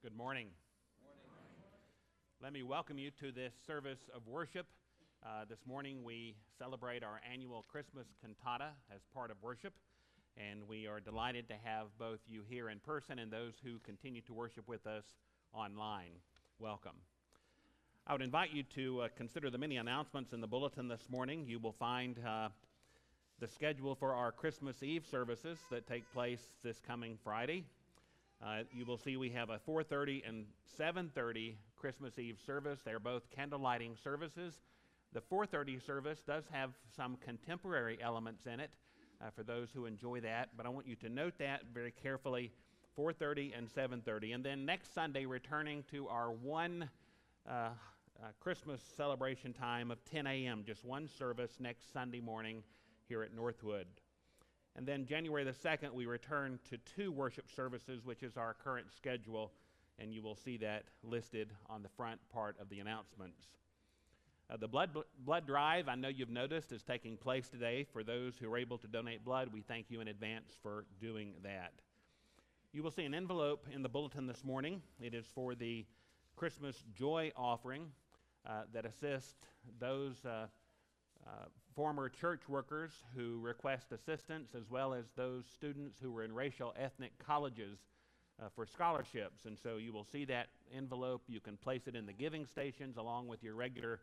Good morning. Let me welcome you to this service of worship. This morning we celebrate our annual Christmas cantata as part of worship, and we are delighted to have both you here in person and those who continue to worship with us online. Welcome. I would invite you to consider the many announcements in the bulletin this morning. You will find the schedule for our Christmas Eve services that take place this coming Friday. You will see we have a 4:30 and 7:30 Christmas Eve service. They're both candle lighting services. The 4:30 service does have some contemporary elements in it for those who enjoy that, but I want you to note that very carefully, 4:30 and 7:30. And then next Sunday, returning to our one Christmas celebration time of 10 a.m., just one service next Sunday morning here at Northwood. And then January the 2nd, we return to 2 worship services, which is our current schedule, and you will see that listed on the front part of the announcements. The blood drive, I know you've noticed, is taking place today. For those who are able to donate blood, we thank you in advance for doing that. You will see an envelope in the bulletin this morning. It is for the Christmas Joy Offering that assists those former church workers who request assistance, as well as those students who were in racial ethnic colleges for scholarships. And so you will see that envelope. You can place it in the giving stations along with your regular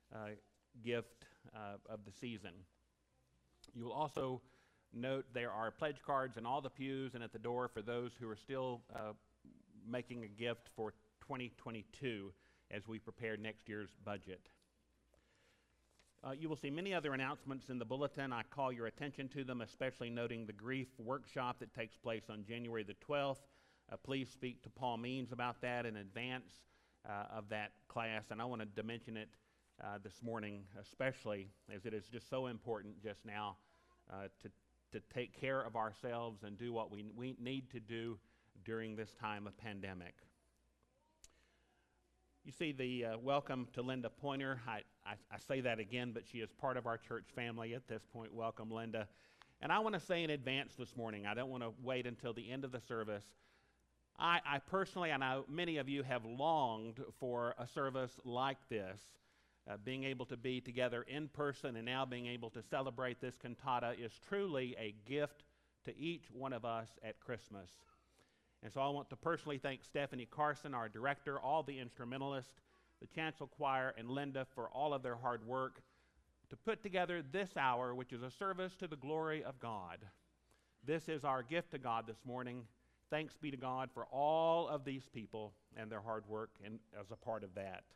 gift of the season. You will also note there are pledge cards in all the pews and at the door for those who are still making a gift for 2022 as we prepare next year's budget. You will see many other announcements in the bulletin. I call your attention to them, especially noting the grief workshop that takes place on January the 12th. Please speak to Paul Means about that in advance of that class, and I wanted to mention it this morning especially, as it is just so important just now to take care of ourselves and do what we need to do during this time of pandemic. You see the welcome to Linda Pointer. I say that again, but she is part of our church family at this point. Welcome, Linda. And I want to say in advance this morning, I don't want to wait until the end of the service. I personally, I know many of you have longed for a service like this. Being able to be together in person and now being able to celebrate this cantata is truly a gift to each one of us at Christmas. And so I want to personally thank Stephanie Carson, our director, all the instrumentalists, the chancel choir, and Linda for all of their hard work to put together this hour, which is a service to the glory of God. This is our gift to God this morning. Thanks be to God for all of these people and their hard work and as a part of that.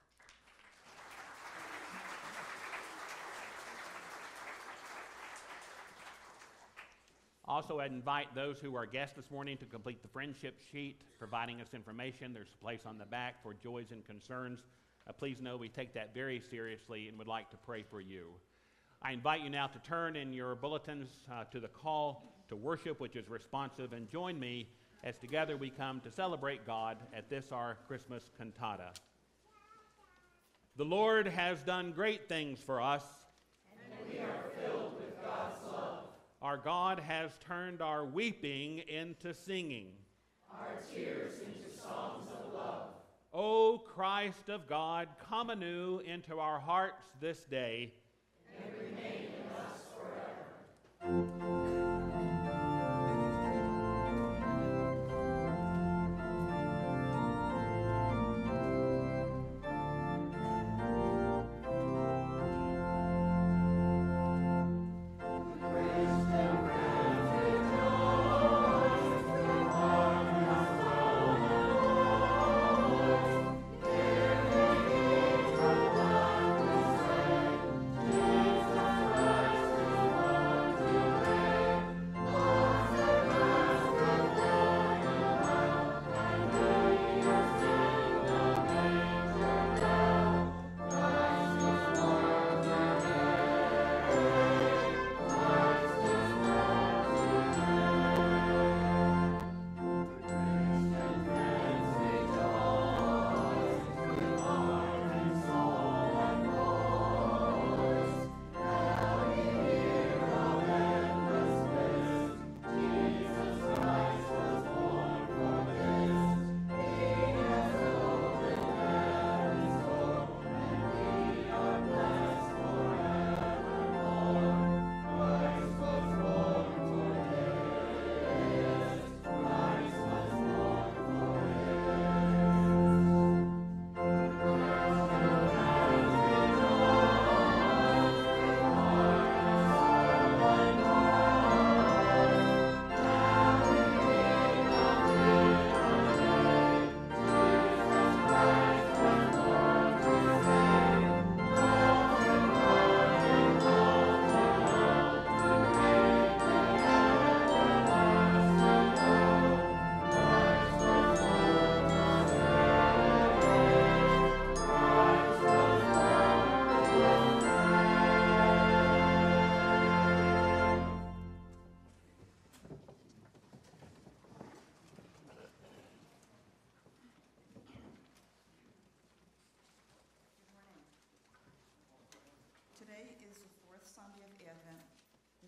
Also, I'd invite those who are guests this morning to complete the friendship sheet, providing us information. There's a place on the back for joys and concerns. Please know we take that very seriously and would like to pray for you. I invite you now to turn in your bulletins to the call to worship, which is responsive, and join me as together we come to celebrate God at this our Christmas cantata. The Lord has done great things for us, and we are filled with God's love. Our God has turned our weeping into singing, our tears into songs of love. O Christ of God, come anew into our hearts this day, and remain in us forever. Jesus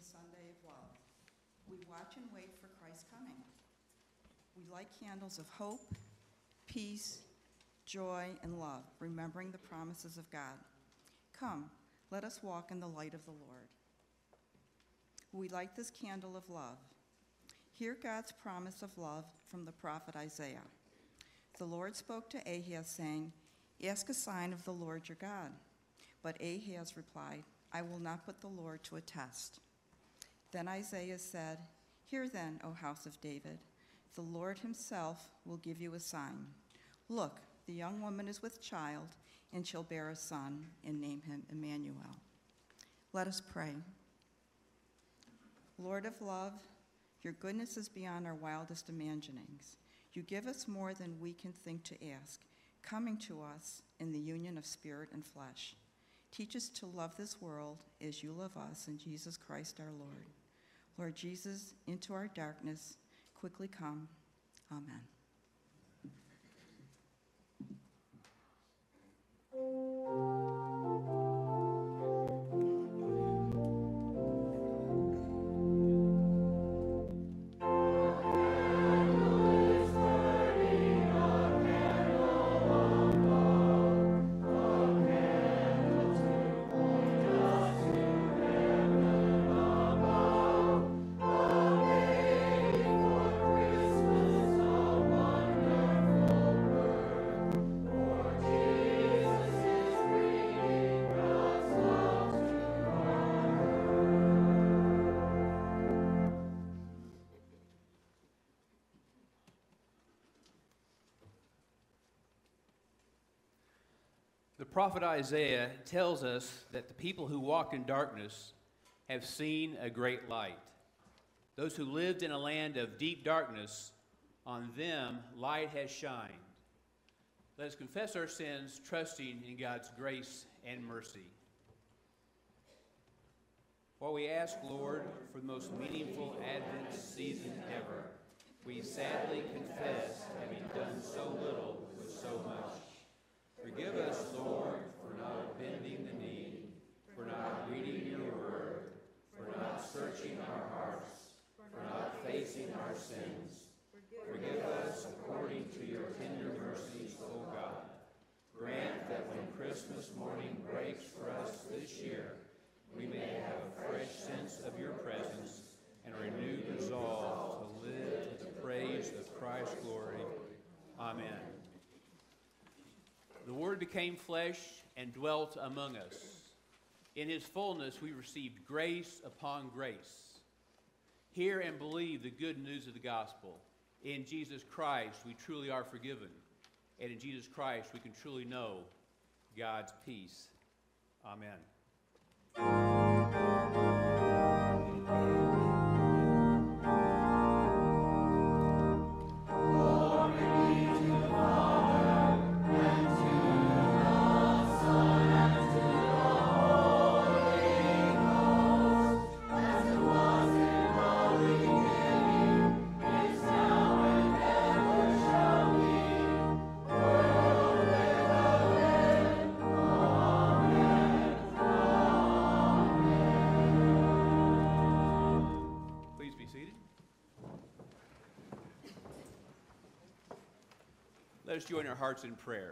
Sunday of love. We watch and wait for Christ's coming. We light candles of hope, peace, joy, and love, remembering the promises of God. Come, let us walk in the light of the Lord. We light this candle of love. Hear God's promise of love from the prophet Isaiah. The Lord spoke to Ahaz, saying, "Ask a sign of the Lord your God." But Ahaz replied, "I will not put the Lord to a test." Then Isaiah said, "Hear then, O house of David, the Lord himself will give you a sign. Look, the young woman is with child, and shall bear a son, and name him Emmanuel." Let us pray. Lord of love, your goodness is beyond our wildest imaginings. You give us more than we can think to ask, coming to us in the union of spirit and flesh. Teach us to love this world as you love us in Jesus Christ our Lord. Lord Jesus, into our darkness, quickly come. Amen. The prophet Isaiah tells us that the people who walk in darkness have seen a great light. Those who lived in a land of deep darkness, on them light has shined. Let us confess our sins, trusting in God's grace and mercy. While we ask, Lord, for the most meaningful Advent season ever, we sadly confess having done so little with so much. Forgive us, Lord, for not bending the knee, for not reading your word, for not searching our hearts, for not facing our sins. Forgive us according to your tender mercies, O God. Grant that when Christmas morning breaks for us this year, we may have a fresh sense of your presence and a renewed resolve to live to the praise of Christ's glory. Amen. The Word became flesh and dwelt among us. In his fullness we received grace upon grace. Hear and believe the good news of the gospel. In Jesus Christ we truly are forgiven, and in Jesus Christ we can truly know God's peace. Amen. Let us join our hearts in prayer.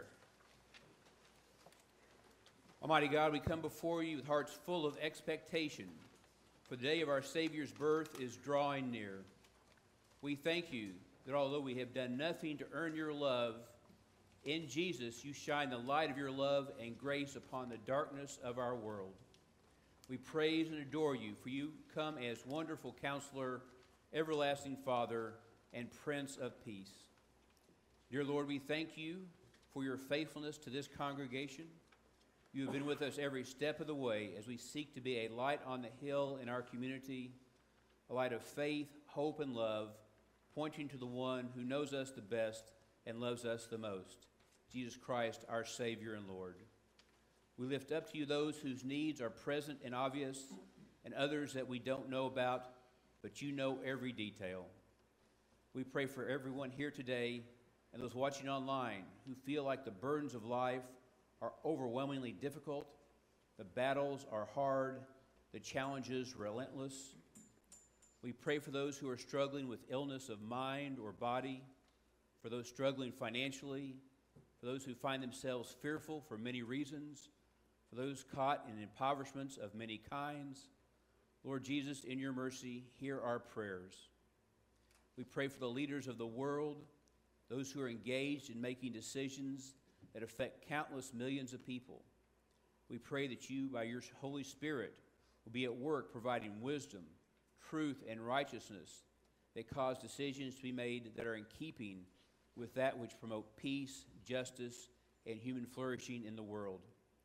Almighty God, we come before you with hearts full of expectation, for the day of our Savior's birth is drawing near. We thank you that although we have done nothing to earn your love, in Jesus you shine the light of your love and grace upon the darkness of our world. We praise and adore you, for you come as wonderful Counselor, everlasting Father, and Prince of Peace. Dear Lord, we thank you for your faithfulness to this congregation. You have been with us every step of the way as we seek to be a light on the hill in our community, a light of faith, hope, and love, pointing to the one who knows us the best and loves us the most, Jesus Christ, our Savior and Lord. We lift up to you those whose needs are present and obvious, and others that we don't know about, but you know every detail. We pray for everyone here today and those watching online who feel like the burdens of life are overwhelmingly difficult, the battles are hard, the challenges relentless. We pray for those who are struggling with illness of mind or body, for those struggling financially, for those who find themselves fearful for many reasons, for those caught in impoverishments of many kinds. Lord Jesus, in your mercy, hear our prayers. We pray for the leaders of the world, those who are engaged in making decisions that affect countless millions of people. We pray that you, by your Holy Spirit, will be at work providing wisdom, truth, and righteousness that cause decisions to be made that are in keeping with that which promote peace, justice, and human flourishing in the world.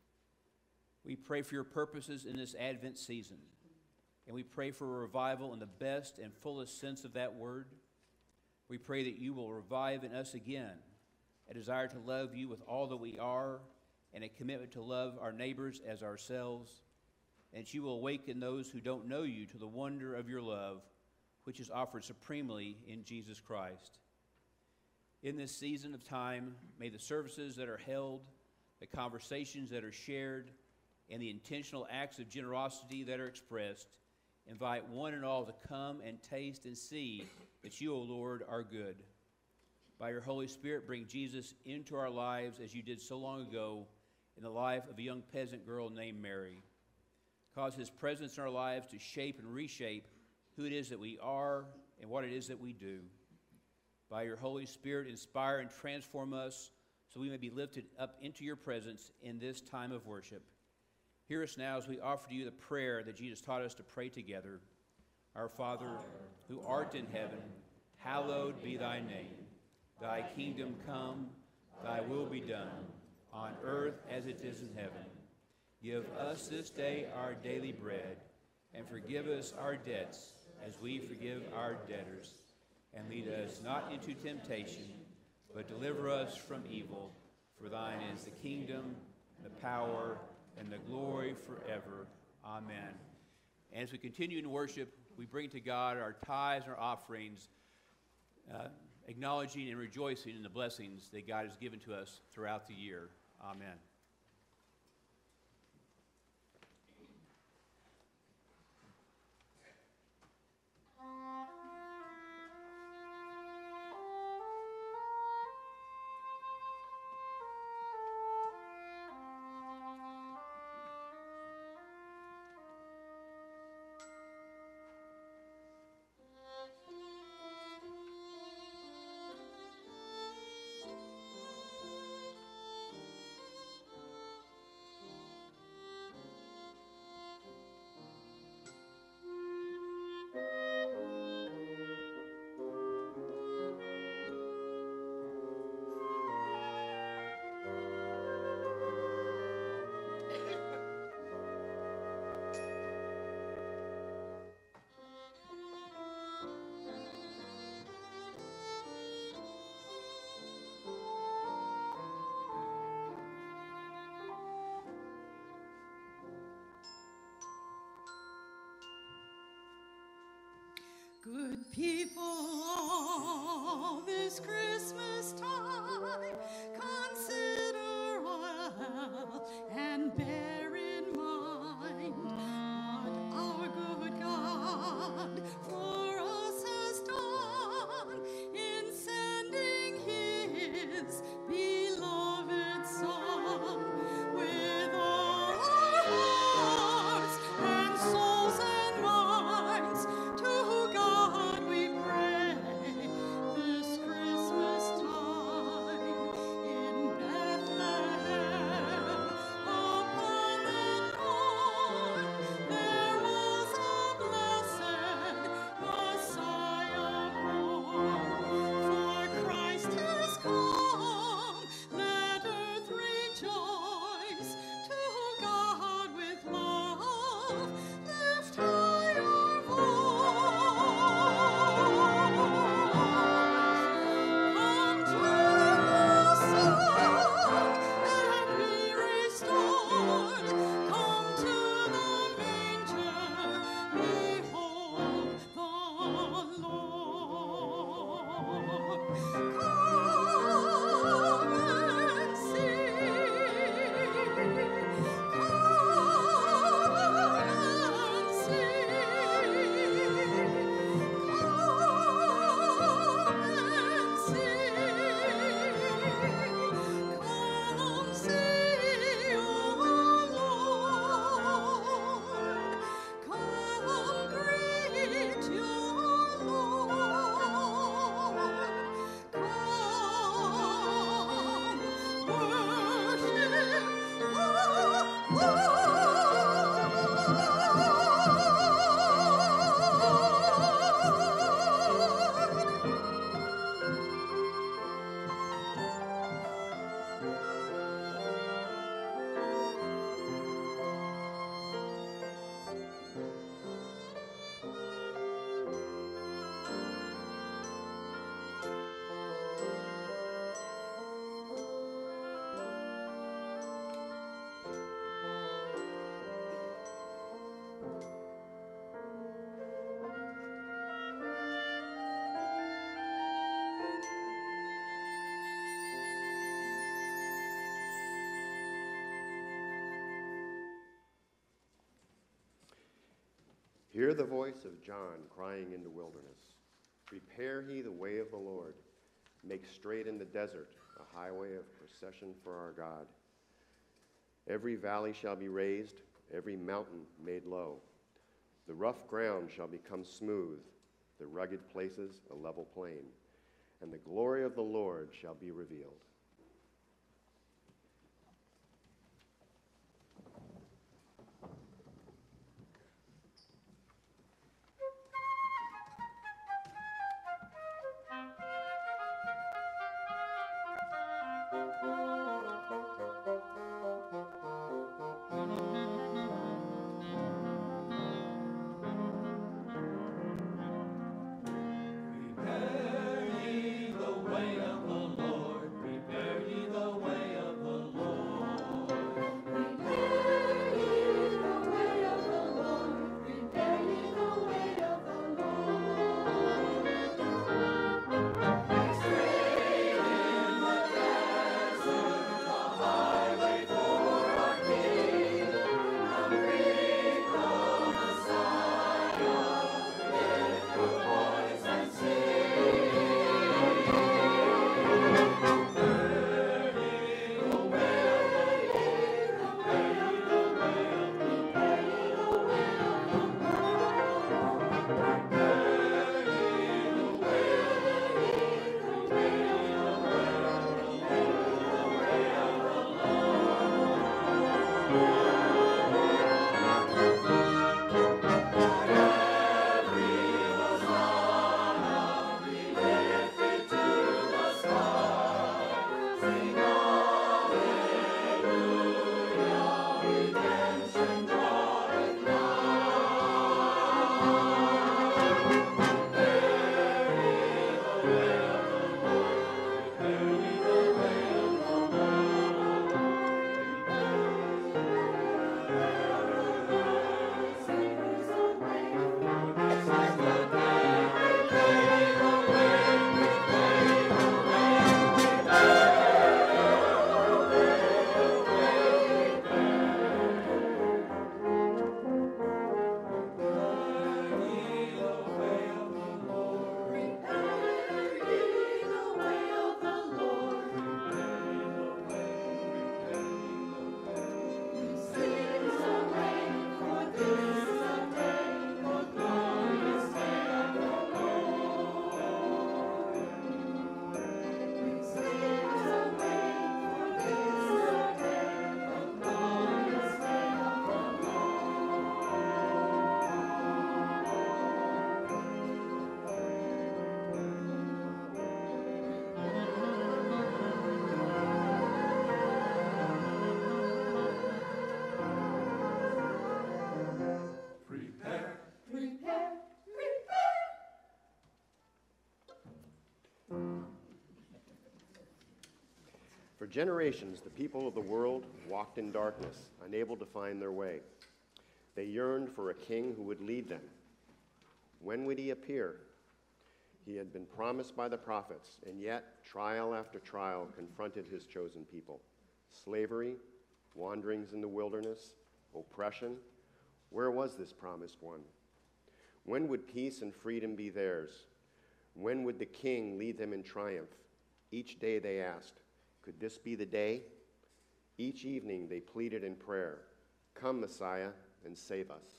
We pray for your purposes in this Advent season, and we pray for a revival in the best and fullest sense of that word. We pray that you will revive in us again a desire to love you with all that we are and a commitment to love our neighbors as ourselves, and that you will awaken those who don't know you to the wonder of your love, which is offered supremely in Jesus Christ. In this season of time, may the services that are held, the conversations that are shared, and the intentional acts of generosity that are expressed invite one and all to come and taste and see that you, O Lord, are good. By your Holy Spirit, bring Jesus into our lives as you did so long ago in the life of a young peasant girl named Mary. Cause his presence in our lives to shape and reshape who it is that we are and what it is that we do. By your Holy Spirit, inspire and transform us so we may be lifted up into your presence in this time of worship. Hear us now as we offer to you the prayer that Jesus taught us to pray together. Our Father, who art in heaven, hallowed be thy name. Thy kingdom come, thy will be done, on earth as it is in heaven. Give us this day our daily bread, and forgive us our debts as we forgive our debtors. And lead us not into temptation, but deliver us from evil. For thine is the kingdom, the power, and the glory forever. Amen. And as we continue in worship, we bring to God our tithes and our offerings, acknowledging and rejoicing in the blessings that God has given to us throughout the year. Amen. Good people all this Christmas time, consider well and bear in mind what our good God for us has done in sending his beloved Son. With all our hearts and souls and minds, to God we pray this Christmas time in Hear the voice of John crying in the wilderness. Prepare ye the way of the Lord. Make straight in the desert a highway of procession for our God. Every valley shall be raised, every mountain made low. The rough ground shall become smooth, the rugged places a level plain, and the glory of the Lord shall be revealed. For generations, the people of the world walked in darkness, unable to find their way. They yearned for a king who would lead them. When would he appear? He had been promised by the prophets, and yet trial after trial confronted his chosen people. Slavery, wanderings in the wilderness, oppression. Where was this promised one? When would peace and freedom be theirs? When would the king lead them in triumph? Each day they asked, could this be the day? Each evening they pleaded in prayer, come, Messiah, and save us.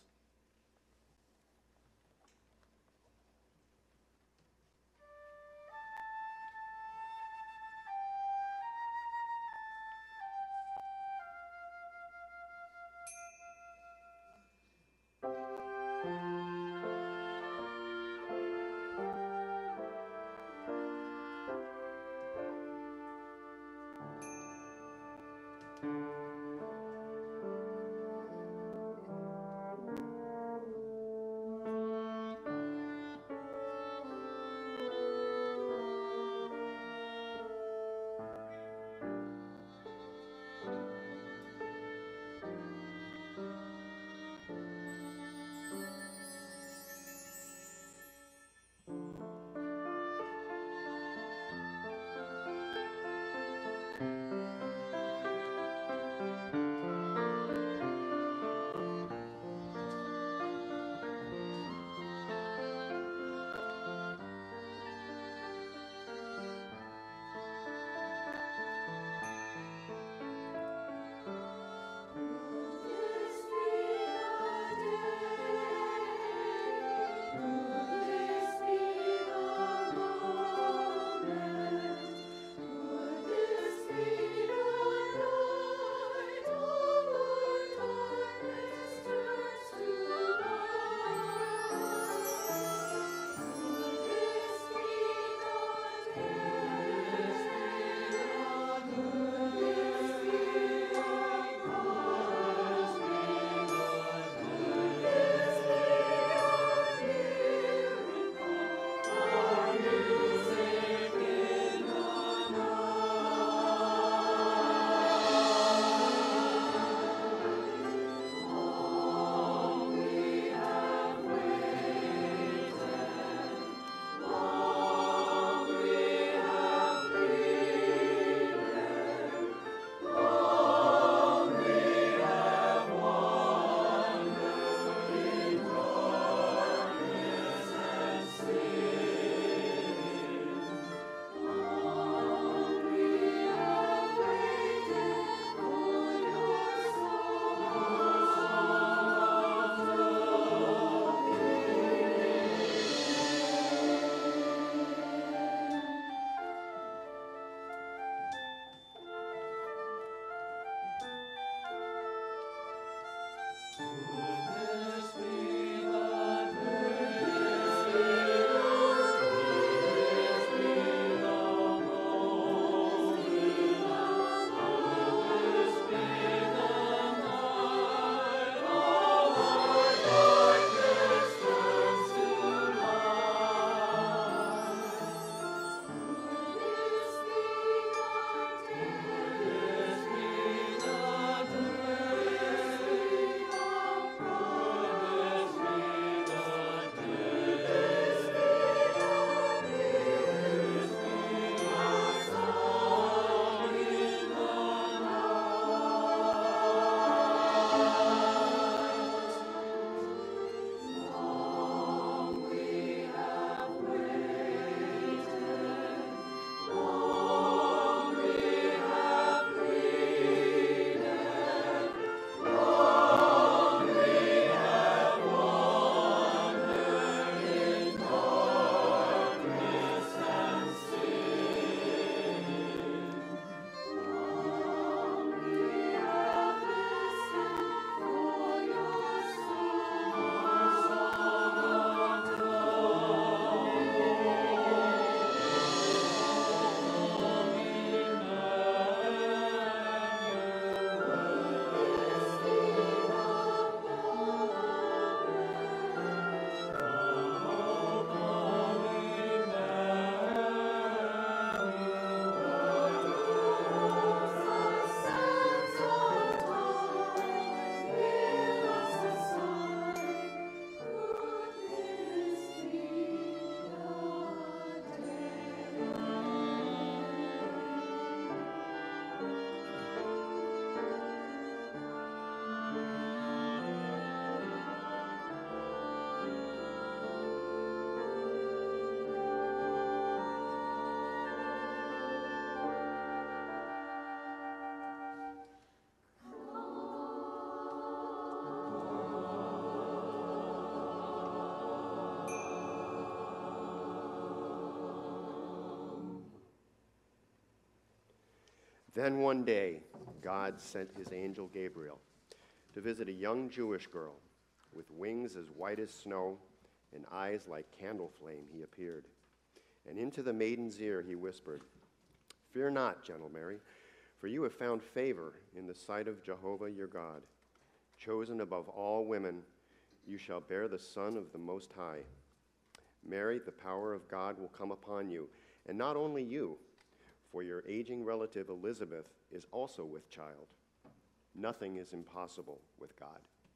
Then one day, God sent his angel Gabriel to visit a young Jewish girl. With wings as white as snow and eyes like candle flame, he appeared. And into the maiden's ear he whispered, "Fear not, gentle Mary, for you have found favor in the sight of Jehovah your God. Chosen above all women, you shall bear the Son of the Most High. Mary, the power of God will come upon you, and not only you, for your aging relative Elizabeth is also with child. Nothing is impossible with God."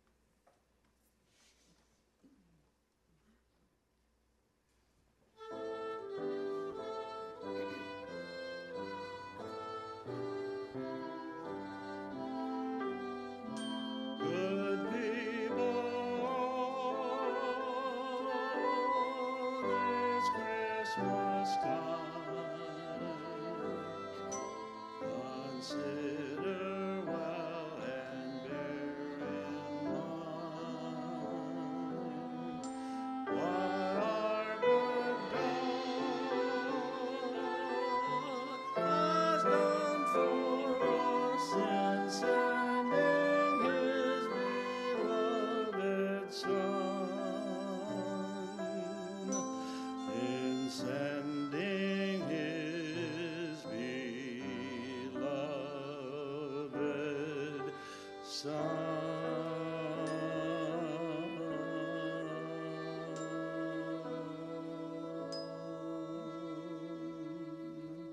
Good people, this Christmas time, consider well and bear in mind what our good God has done for us in sending his beloved Son, in sending his beloved Son.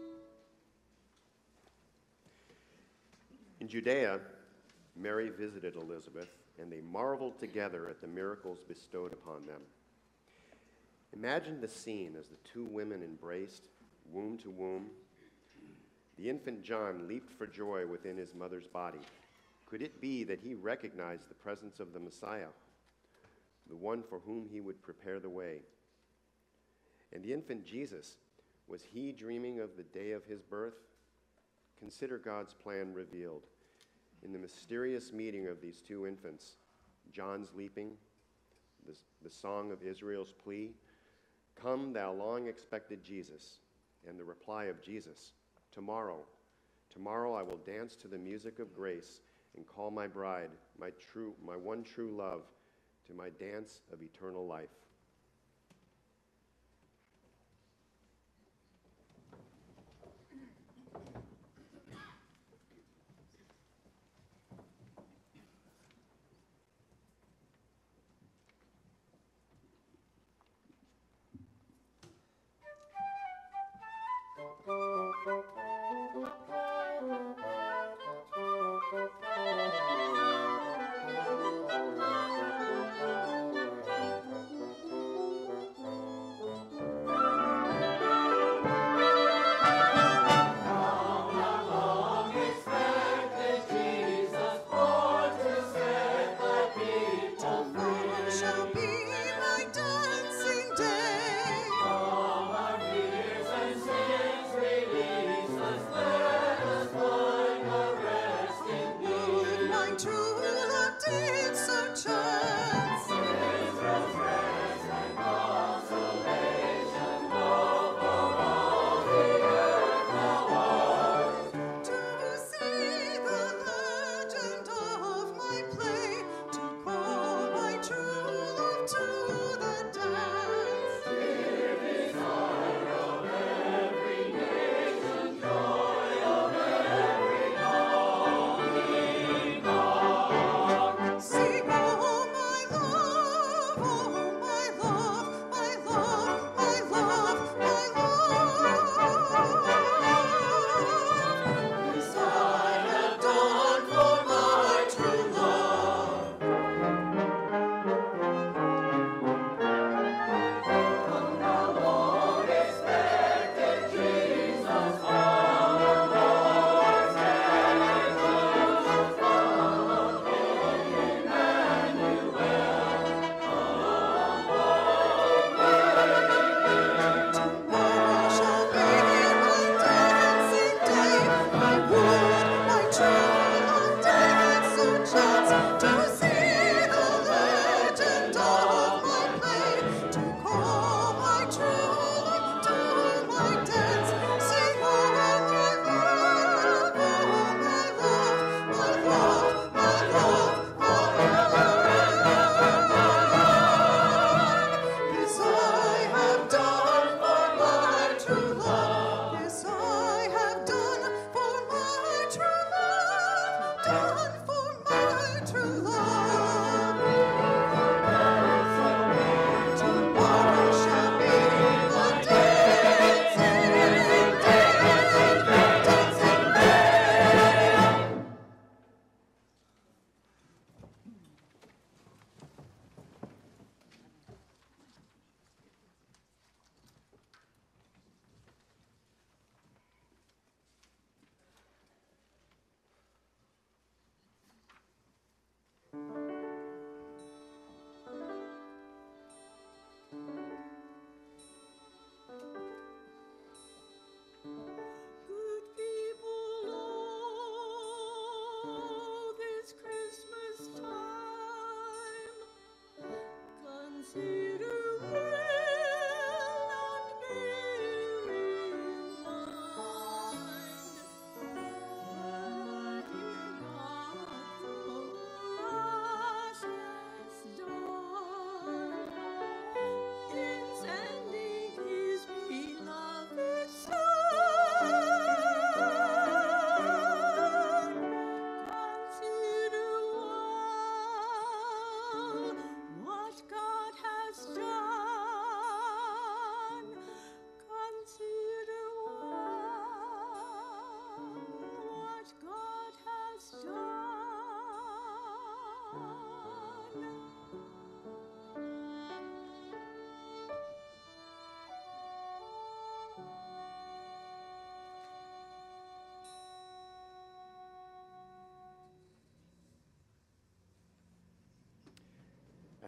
In Judea, Mary visited Elizabeth, and they marveled together at the miracles bestowed upon them. Imagine the scene as the two women embraced, womb to womb. The infant John leaped for joy within his mother's body. Could it be that he recognized the presence of the Messiah, the one for whom he would prepare the way? And the infant Jesus, was he dreaming of the day of his birth? Consider God's plan revealed in the mysterious meeting of these two infants, John's leaping, the song of Israel's plea, "Come, thou long-expected Jesus," and the reply of Jesus, "Tomorrow, tomorrow I will dance to the music of grace and call my bride, my one true love, to my dance of eternal life." Tomorrow shall be my dancing day. Would my true love did so chance. To see the legend of my play, to call my true love to the dance.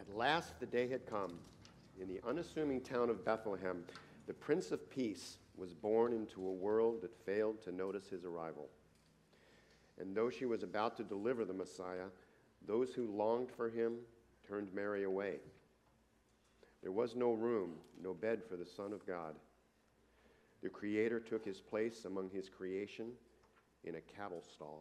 At last the day had come. In the unassuming town of Bethlehem, the Prince of Peace was born into a world that failed to notice his arrival. And though she was about to deliver the Messiah, those who longed for him turned Mary away. There was no room, no bed for the Son of God. The Creator took his place among his creation in a cattle stall.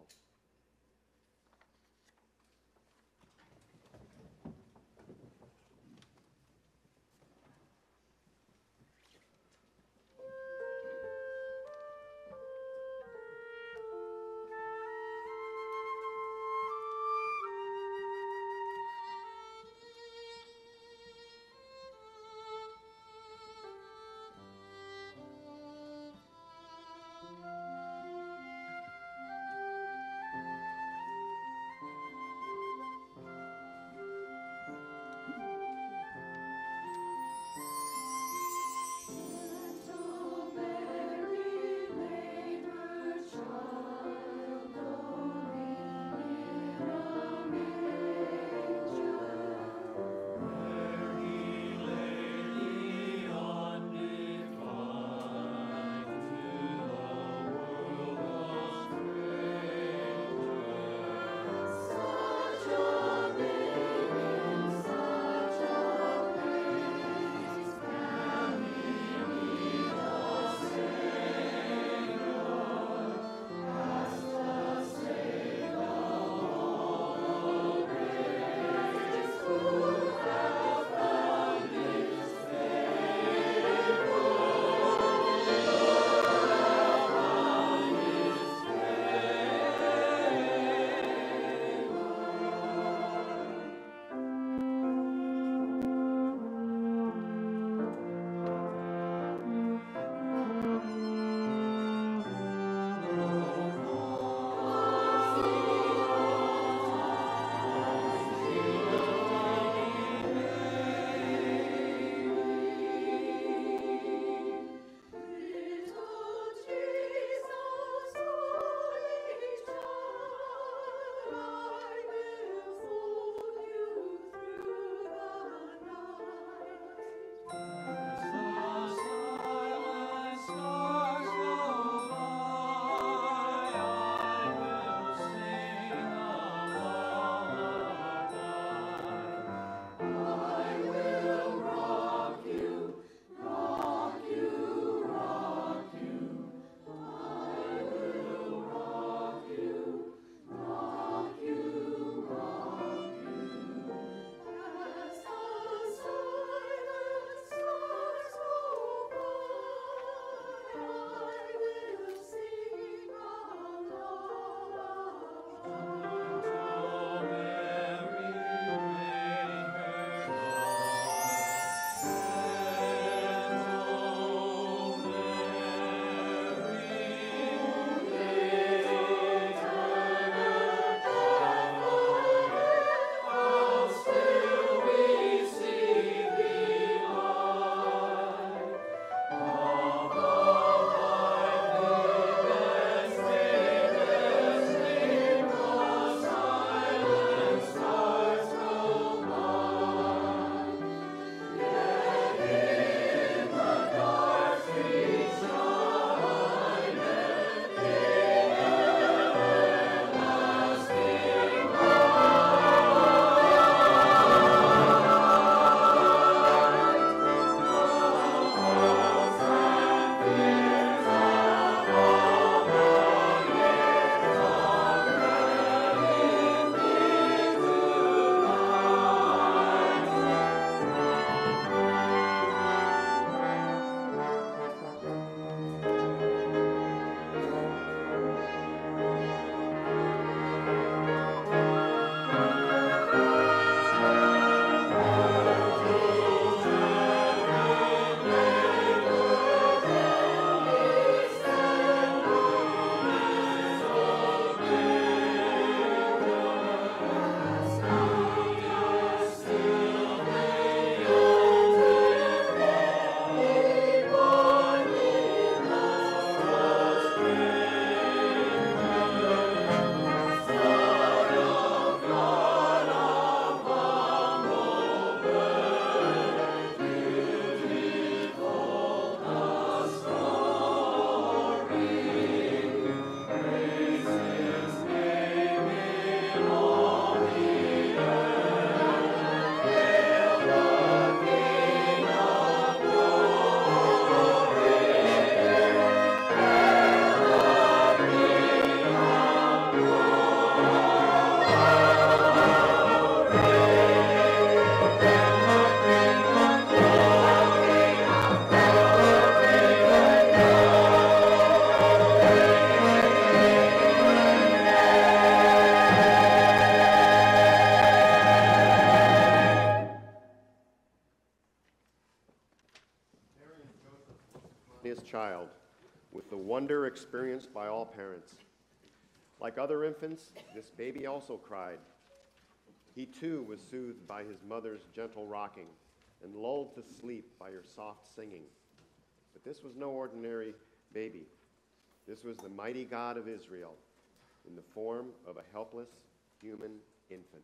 child with the wonder experienced by all parents. Like other infants, this baby also cried. He too was soothed by his mother's gentle rocking and lulled to sleep by her soft singing. But this was no ordinary baby. This was the mighty God of Israel in the form of a helpless human infant.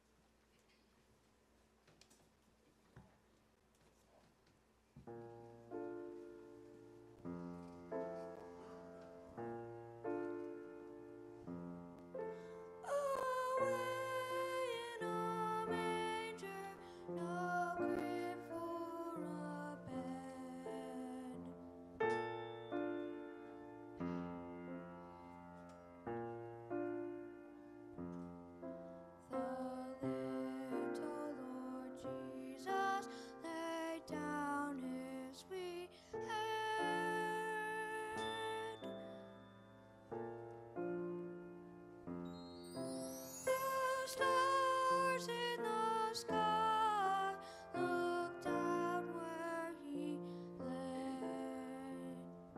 Stars in the sky look down where he lay.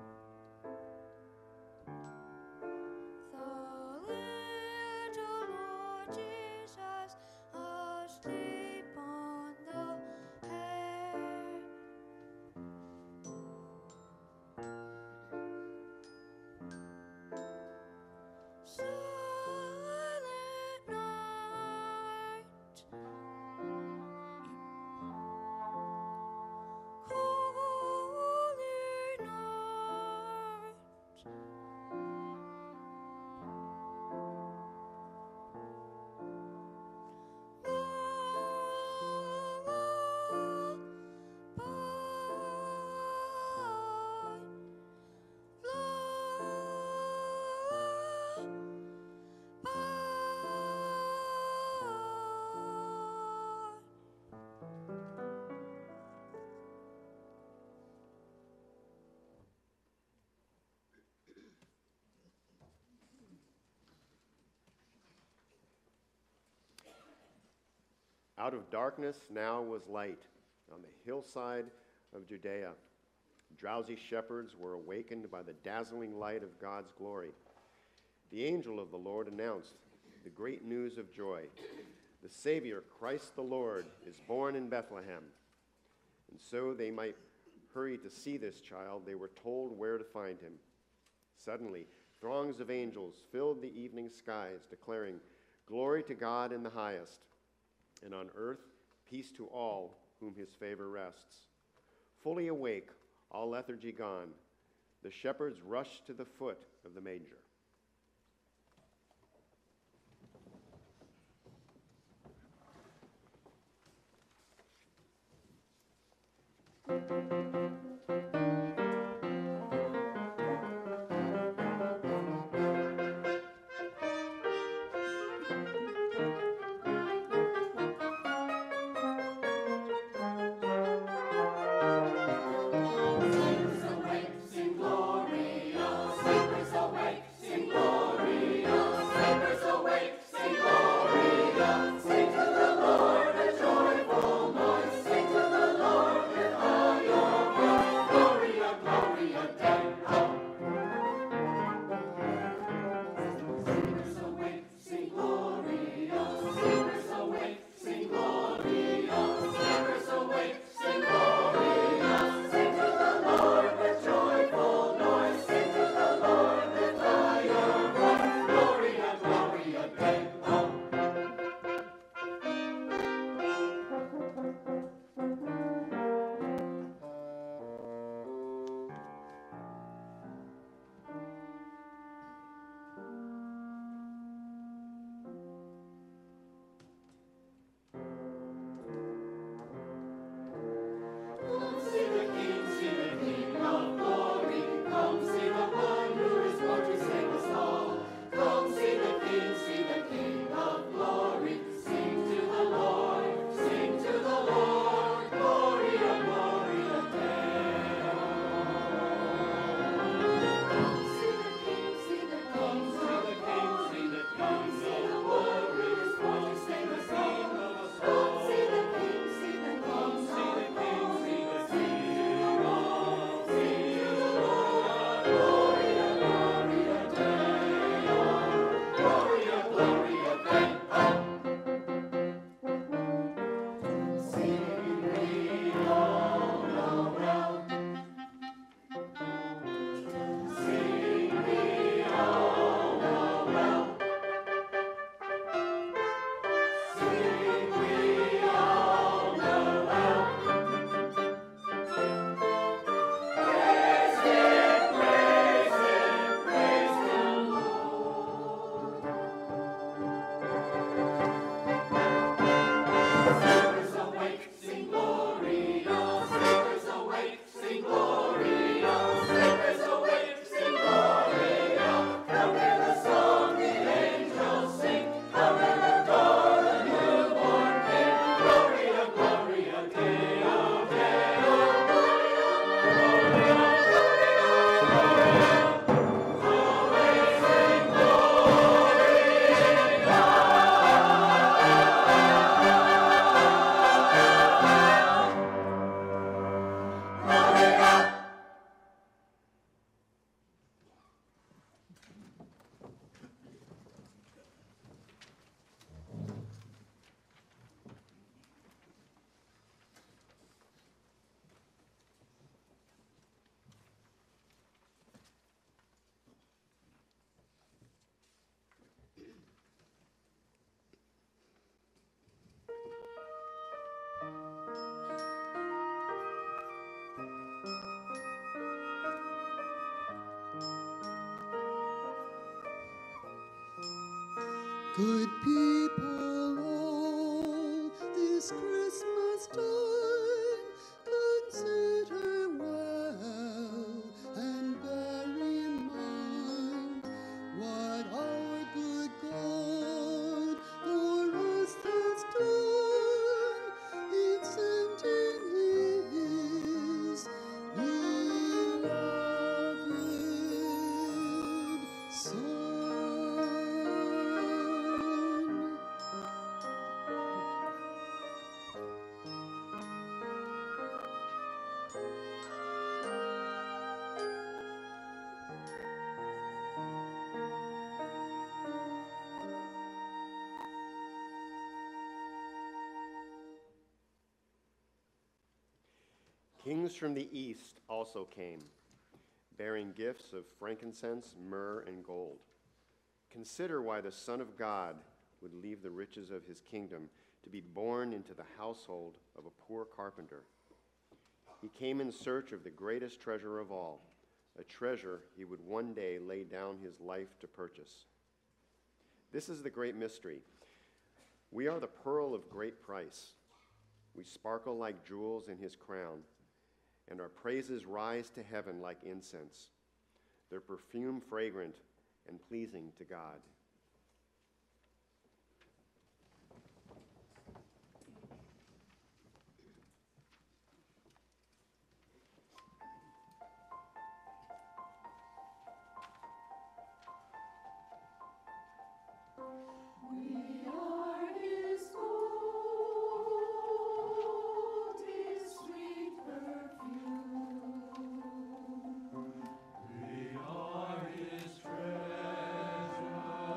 The little Lord Jesus asleep on the hay. Silent night, holy night. Out of darkness now was light on the hillside of Judea. Drowsy shepherds were awakened by the dazzling light of God's glory. The angel of the Lord announced the great news of joy. The Savior, Christ the Lord, is born in Bethlehem. And so they might hurry to see this child, they were told where to find him. Suddenly, throngs of angels filled the evening skies, declaring, "Glory to God in the highest, and on earth peace to all whom his favor rests." Fully awake, all lethargy gone, the shepherds rushed to the foot of the manger. Sing to the Lord with all your Good people all, this Christmas time, consider well and bear in mind what our good God for us has done in sending his beloved Son. Kings from the east also came, bearing gifts of frankincense, myrrh, and gold. Consider why the Son of God would leave the riches of his kingdom to be born into the household of a poor carpenter. He came in search of the greatest treasure of all, a treasure he would one day lay down his life to purchase. This is the great mystery. We are the pearl of great price. We sparkle like jewels in his crown, and our praises rise to heaven like incense, their perfume fragrant and pleasing to God. We are his treasure.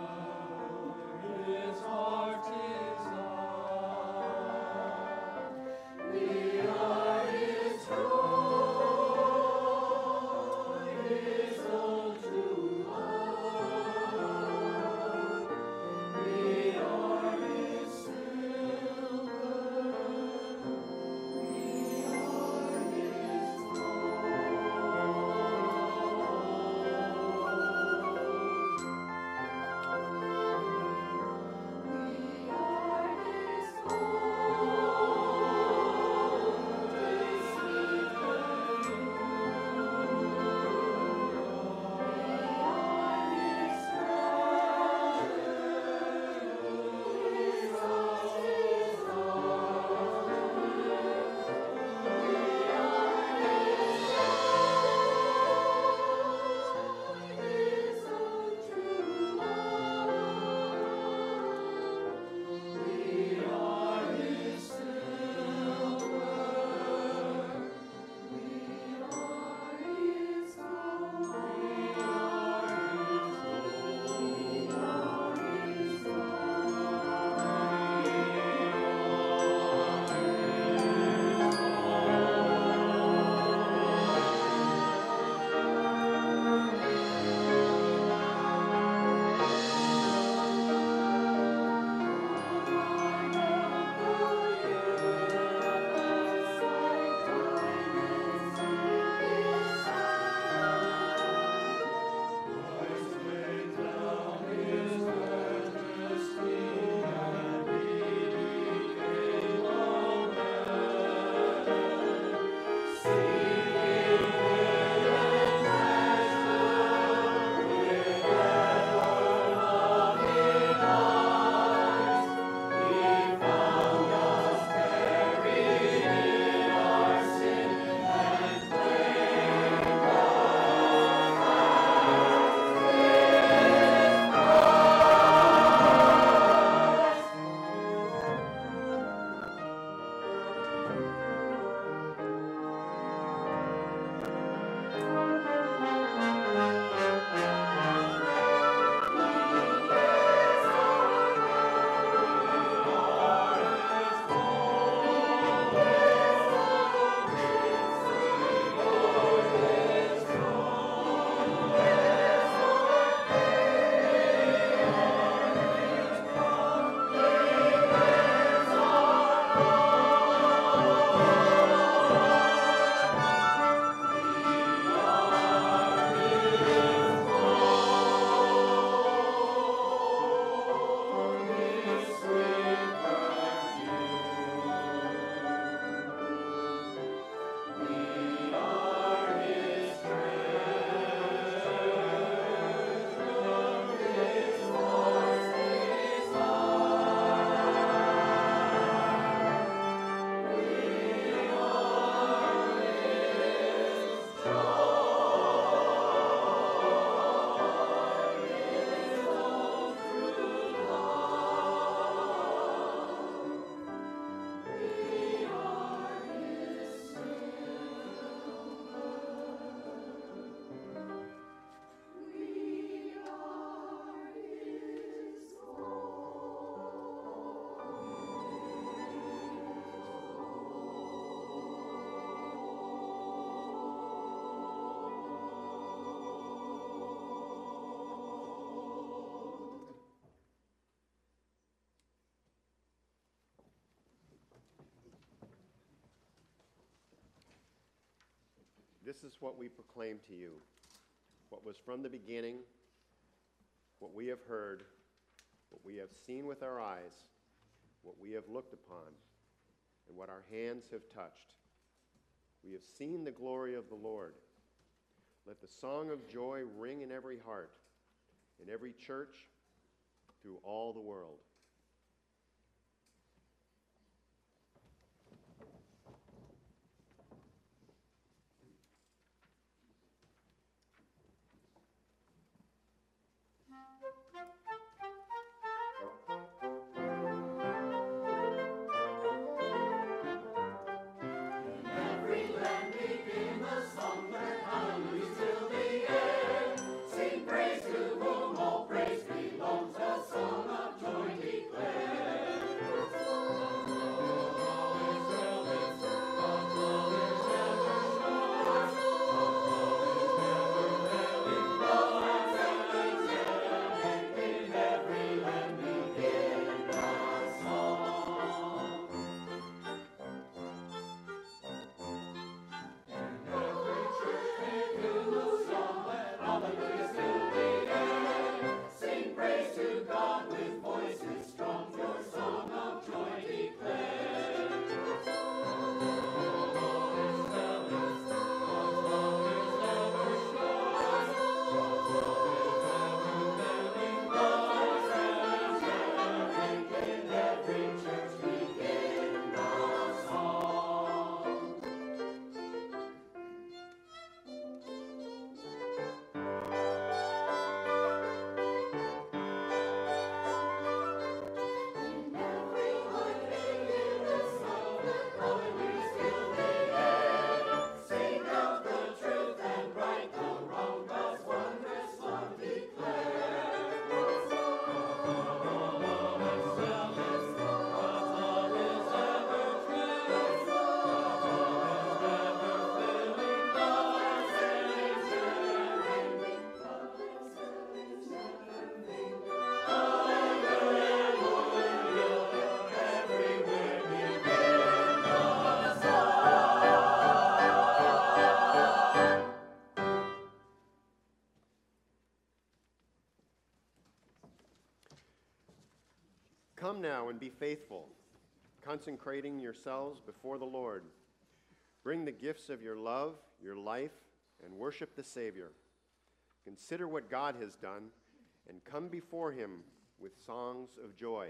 this is what we proclaim to you, what was from the beginning, what we have heard, what we have seen with our eyes, what we have looked upon, and what our hands have touched. We have seen the glory of the Lord. Let the song of joy ring in every heart, in every church, through all the world. Come now and be faithful, consecrating yourselves before the Lord. Bring the gifts of your love, your life, and worship the Savior. Consider what God has done, and come before him with songs of joy.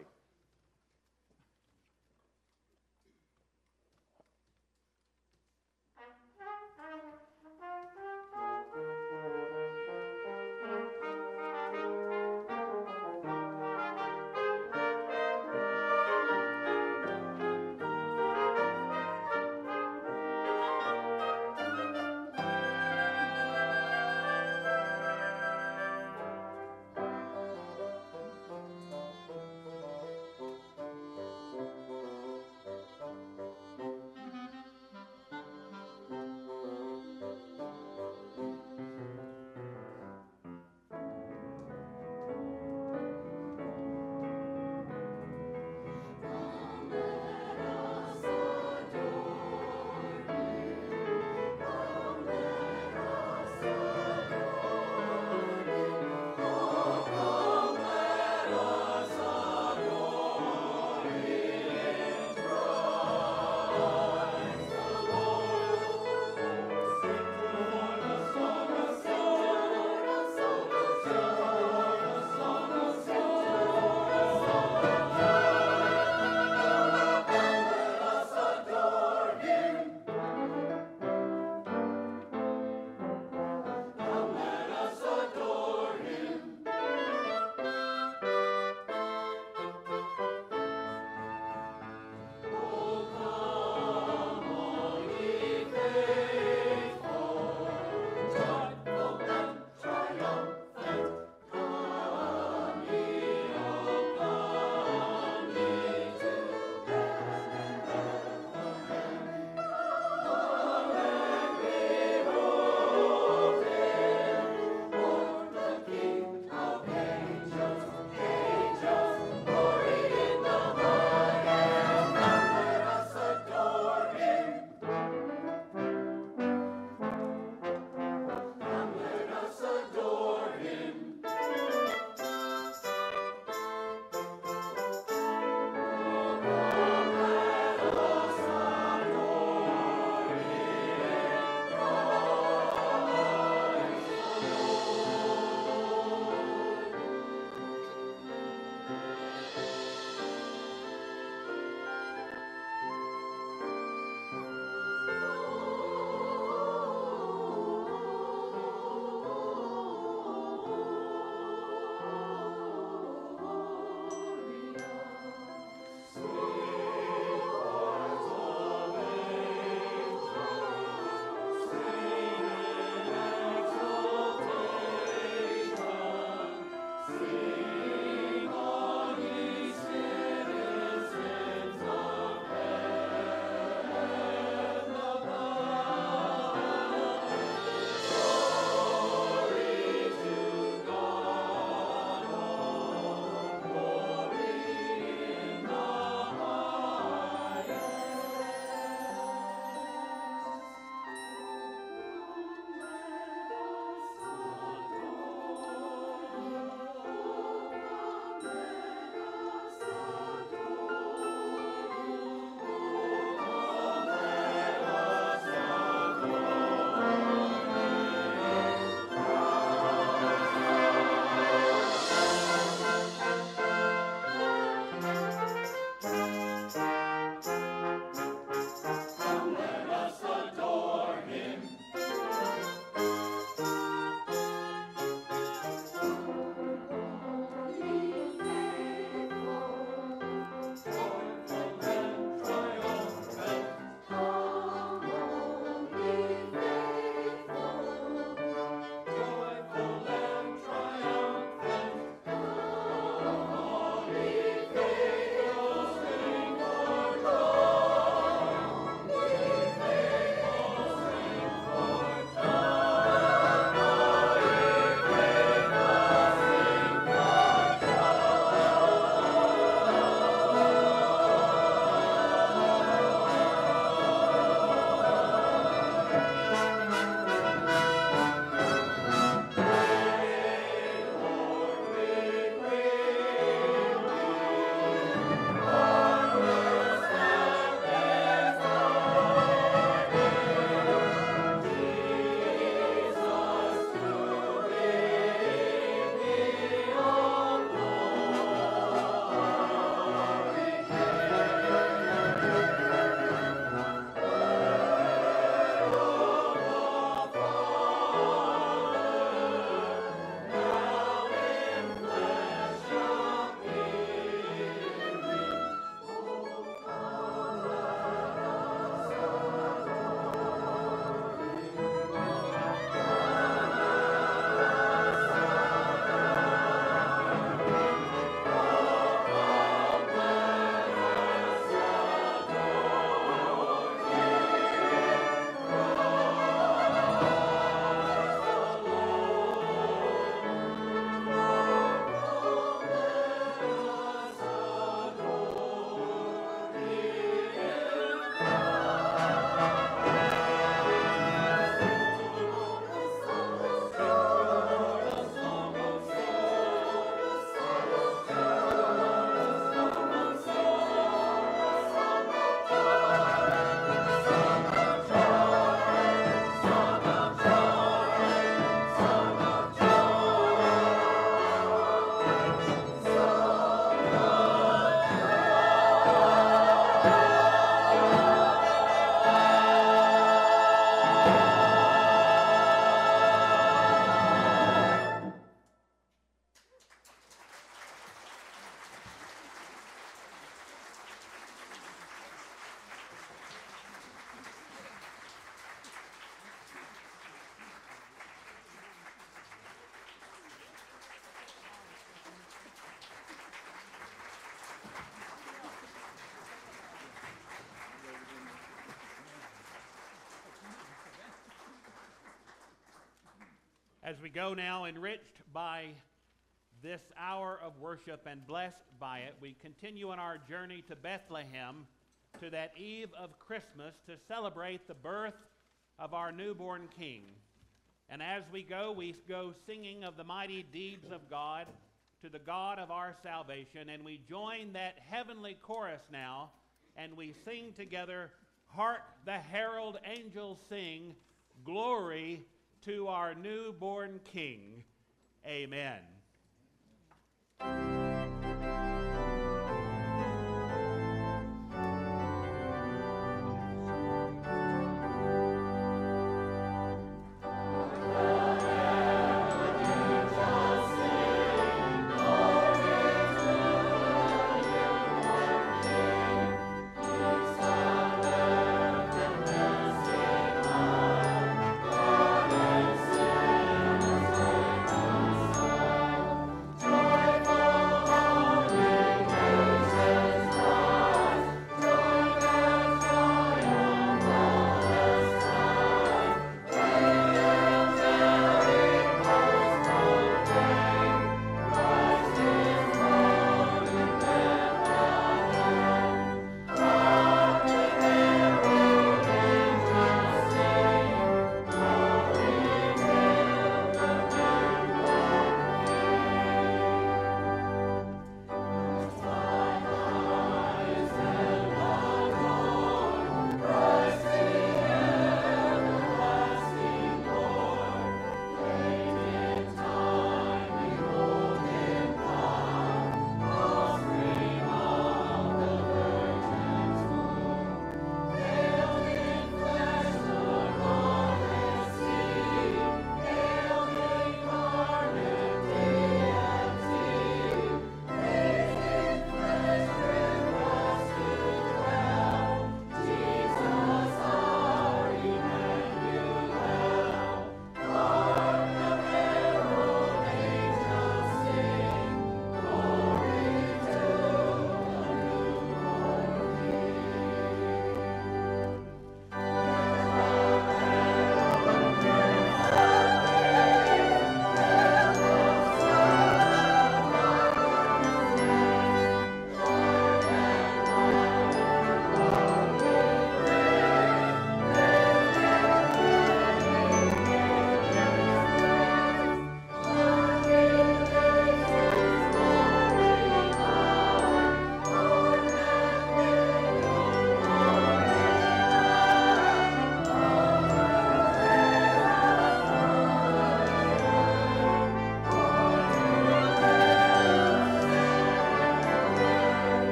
As we go now, enriched by this hour of worship and blessed by it, we continue on our journey to Bethlehem, to that eve of Christmas, to celebrate the birth of our newborn King. And as we go singing of the mighty deeds of God, to the God of our salvation, and we join that heavenly chorus now, and we sing together, "Hark the herald angels sing, glory to our newborn King." Amen.